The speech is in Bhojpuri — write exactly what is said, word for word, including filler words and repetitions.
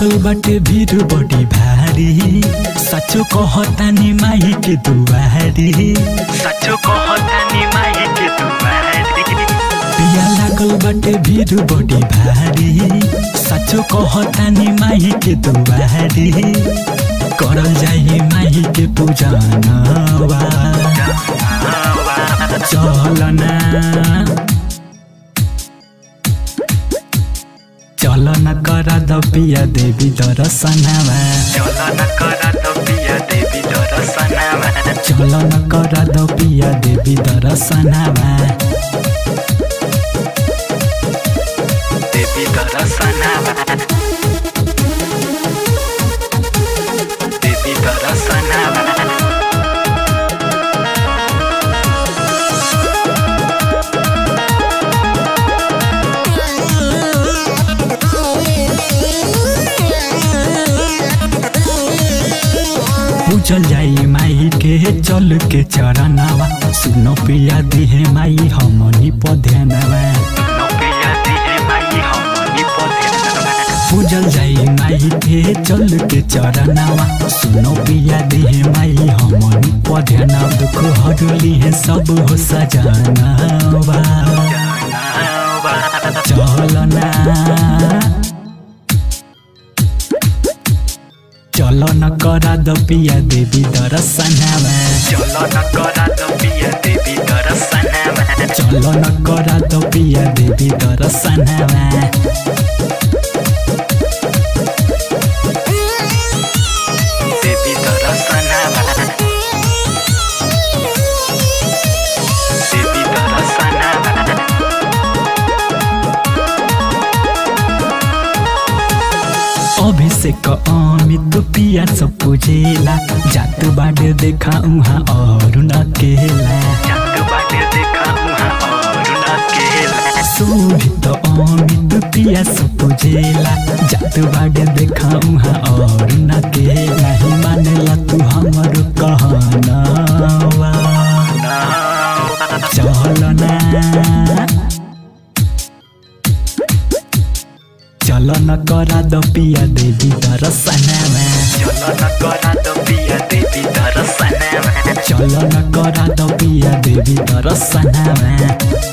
लागल बाटे भीड़ बड़ी भारी, सचो कहतानी माई के दुआरी, सचो कहतानी माई के दुआरी। पिया लागल बाटे भीड़ बड़ी भारी, सचो कहतानी माई के दुआरी, करल जाई माई के पूजनवा। चलना चलन करा द पिया देवी दर्शनवा, चलन करा द पिया देवी दर्शनवा, चलन करा द पिया देवी दर्शनवा, देवी दर्शनवा, देवी दर्शनवा। पूजल जाई माई के चल के चरणवा, सुनो पिया दिहे माई हमनी पधनवा। पूजल जाई माई के चल के चरणवा, सुनो पिया दिहे माई हमनी पधनवा। दुख हरली है सब हो सजनवा। चलना चलन करा द पिया देवी दर्शनवा, चलन करा द पिया देवी दर्शनवा, चलन करा द पिया देवी दर्शनवा। देवी दर्शनवा, देवी दर्शनवा। अभिषेक अमित पिया सब पूजेला, जात बाटे देखा उहाँ और नकेला। जात बाटे देखा उहाँ और नकेला। शोभित अमित पिया सब पूजेला, जात बाटे देखा उहाँ और नकेला। ही मानेला तू हमर कहनवा। चलना चलन करा द पिया देवी दर्शनवा, चलन करा द पिया देवी दर्शनवा, चलन करा द पिया देवी दर्शनवा।